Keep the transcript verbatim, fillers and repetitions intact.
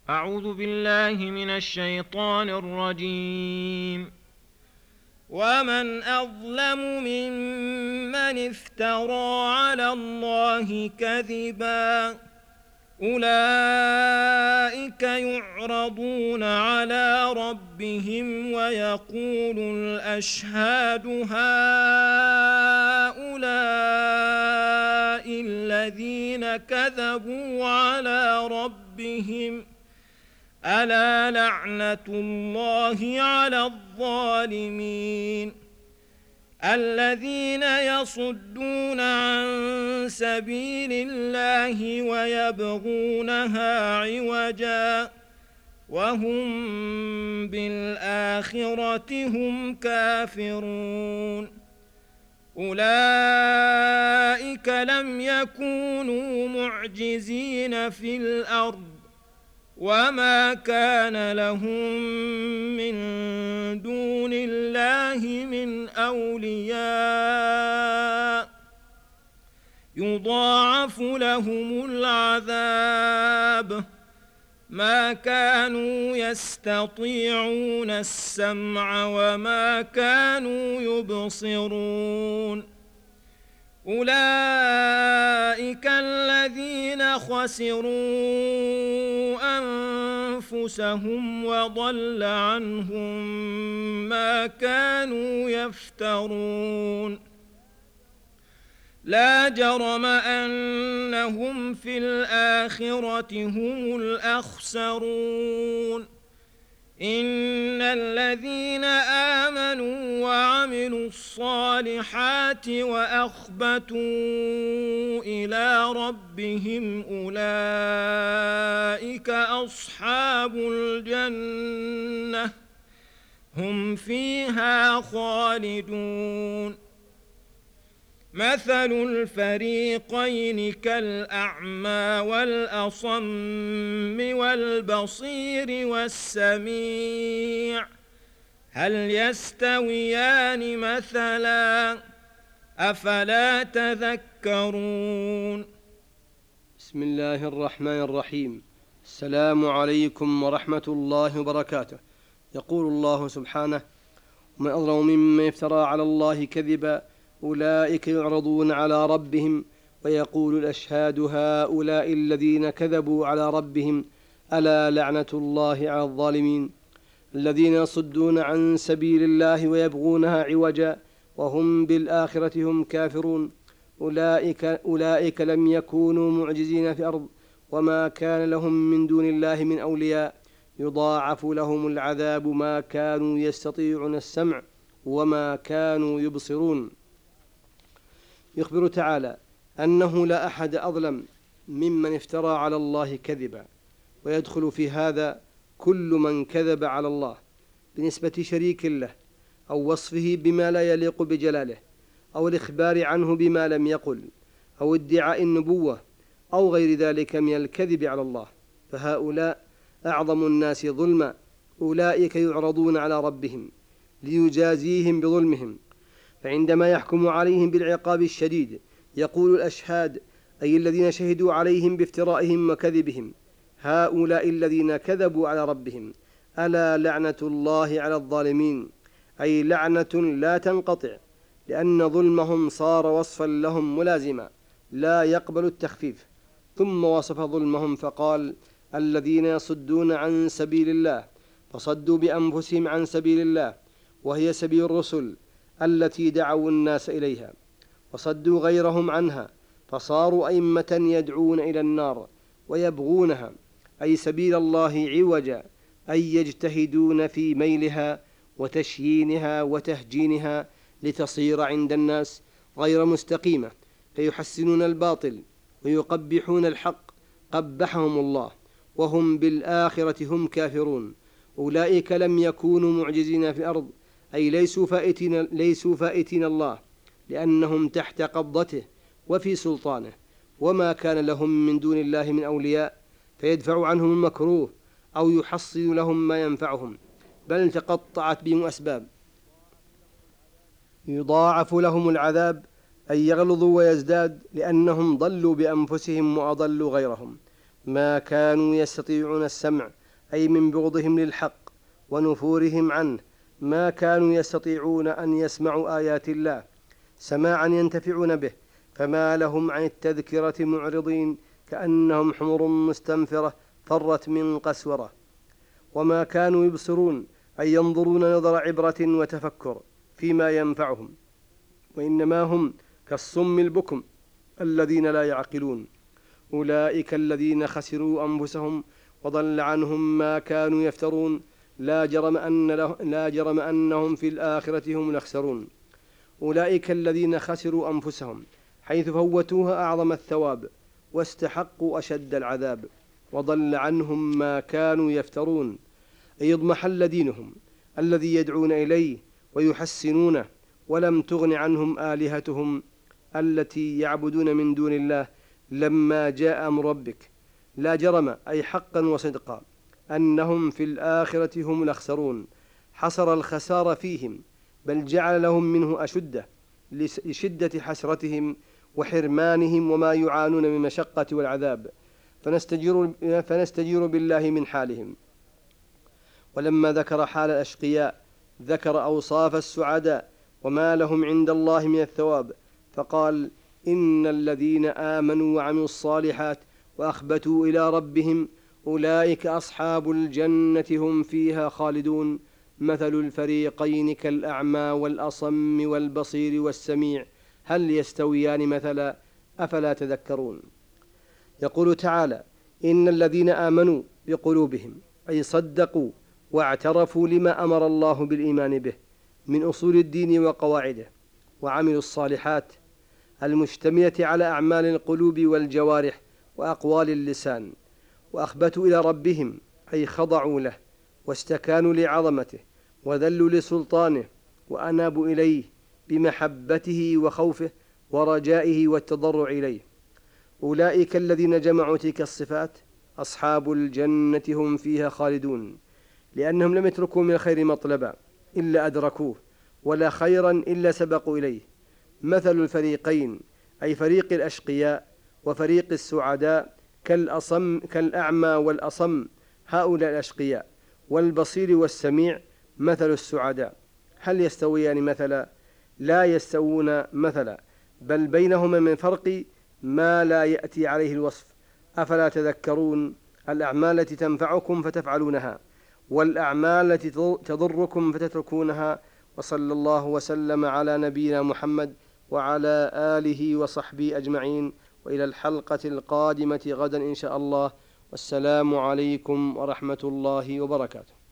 أعوذ بالله من الشيطان الرجيم. ومن أظلم ممن افترى على الله كذبا أولئك يعرضون على ربهم ويقول الأشهاد هؤلاء الذين كذبوا على ربهم ألا لعنة الله على الظالمين الذين يصدون عن سبيل الله ويبغونها عوجا وهم بالآخرة هم كافرون أولئك لم يكونوا معجزين في الأرض وما كان لهم من دون الله من أولياء يضاعف لهم العذاب ما كانوا يستطيعون السمع وما كانوا يبصرون أولئك الذين خسروا أنفسهم وضل عنهم ما كانوا يفترون لا جرم أنهم في الآخرة هم الأخسرون إن الذين آمنوا وعملوا الصالحات وأخبتوا إلى ربهم أولئك أصحاب الجنة هم فيها خالدون مثل الفريقين كالأعمى والأصم والبصير والسميع هل يستويان مثلا أفلا تذكرون بسم الله الرحمن الرحيم. السلام عليكم ورحمة الله وبركاته. يقول الله سبحانه: ومن أظلم ممن افترى على الله كذبا أولئك يعرضون على ربهم ويقول الأشهاد هؤلاء الذين كذبوا على ربهم ألا لعنة الله على الظالمين الذين يصدون عن سبيل الله ويبغونها عوجا وهم بالآخرة هم كافرون أولئك, أولئك لم يكونوا معجزين في الأرض وما كان لهم من دون الله من أولياء يضاعف لهم العذاب ما كانوا يستطيعون السمع وما كانوا يبصرون. يخبر تعالى أنه لا أحد أظلم ممن افترى على الله كذبا، ويدخل في هذا كل من كذب على الله بنسبة شريك له أو وصفه بما لا يليق بجلاله أو الإخبار عنه بما لم يقل أو ادعاء النبوة أو غير ذلك من الكذب على الله، فهؤلاء أعظم الناس ظلما. أولئك يعرضون على ربهم ليجازيهم بظلمهم، فعندما يحكم عليهم بالعقاب الشديد يقول الأشهاد أي الذين شهدوا عليهم بافترائهم وكذبهم هؤلاء الذين كذبوا على ربهم ألا لعنة الله على الظالمين، أي لعنة لا تنقطع، لأن ظلمهم صار وصفا لهم ملازما لا يقبل التخفيف. ثم وصف ظلمهم فقال: الذين يصدون عن سبيل الله، فصدوا بأنفسهم عن سبيل الله وهي سبيل الرسل التي دعوا الناس إليها، وصدوا غيرهم عنها فصاروا أئمة يدعون إلى النار ويبغونها، أي سبيل الله عوجا، أي يجتهدون في ميلها وتشيينها وتهجينها لتصير عند الناس غير مستقيمة، فيحسنون الباطل ويقبحون الحق قبحهم الله وهم بالآخرة هم كافرون. أولئك لم يكونوا معجزين في الأرض، أي ليسوا فائتين, ليسوا فائتين الله، لأنهم تحت قبضته وفي سلطانه، وما كان لهم من دون الله من أولياء فيدفع عنهم المكروه أو يحصل لهم ما ينفعهم، بل تقطعت بهم أسباب. يضاعف لهم العذاب أي يغلظوا ويزداد، لأنهم ضلوا بأنفسهم وأضلوا غيرهم، ما كانوا يستطيعون السمع، أي من بغضهم للحق ونفورهم عنه، ما كانوا يستطيعون أن يسمعوا آيات الله سماعا ينتفعون به، فما لهم عن التذكرة معرضين كأنهم حمر مستنفرة فرت من قسورة. وما كانوا يبصرون، أي ينظرون نظر عبرة وتفكر فيما ينفعهم، وإنما هم كالصم البكم الذين لا يعقلون. أولئك الذين خسروا أنفسهم وضل عنهم ما كانوا يفترون، لا جرم أن له لا جرم أنهم في الآخرة هم الأخسرون. أولئك الذين خسروا أنفسهم حيث فوتوها أعظم الثواب واستحقوا أشد العذاب، وضل عنهم ما كانوا يفترون، أي اضمحل دينهم الذي يدعون إليه ويحسنونه، ولم تغن عنهم آلهتهم التي يعبدون من دون الله لما جاء أمر ربك. لا جرم، أي حقا وصدقا، أنهم في الآخرة هم الأخسرون، حصر الخسار فيهم، بل جعل لهم منه أشدة لشدة حسرتهم وحرمانهم وما يعانون من المشقة والعذاب، فنستجير, فنستجير بالله من حالهم. ولما ذكر حال الأشقياء ذكر أوصاف السعداء وما لهم عند الله من الثواب، فقال: إن الذين آمنوا وعملوا الصالحات وأخبتوا إلى ربهم أولئك أصحاب الجنة هم فيها خالدون، مثل الفريقين كالأعمى والأصم والبصير والسميع هل يستويان مثلا أفلا تذكرون. يقول تعالى: إن الذين آمنوا بقلوبهم، أي صدقوا واعترفوا لما أمر الله بالإيمان به من أصول الدين وقواعده، وعملوا الصالحات المشتملة على أعمال القلوب والجوارح وأقوال اللسان، وأخبتوا إلى ربهم، أي خضعوا له واستكانوا لعظمته وذلوا لسلطانه وأنابوا إليه بمحبته وخوفه ورجائه والتضرع إليه. أولئك الذين جمعوا تلك الصفات أصحاب الجنة هم فيها خالدون، لأنهم لم يتركوا من الخير مطلبا إلا أدركوه، ولا خيرا إلا سبقوا إليه. مثل الفريقين، أي فريق الأشقياء وفريق السعداء، كالأصم كالأعمى والأصم هؤلاء الأشقياء، والبصير والسميع مثل السعداء، هل يستويان مثلا؟ لا يستوون مثلا، بل بينهما من فرق ما لا يأتي عليه الوصف. أفلا تذكرون؟ الأعمال التي تنفعكم فتفعلونها، والأعمال التي تضركم فتتركونها. وصلى الله وسلم على نبينا محمد وعلى آله وصحبه أجمعين، وإلى الحلقة القادمة غدا إن شاء الله، والسلام عليكم ورحمة الله وبركاته.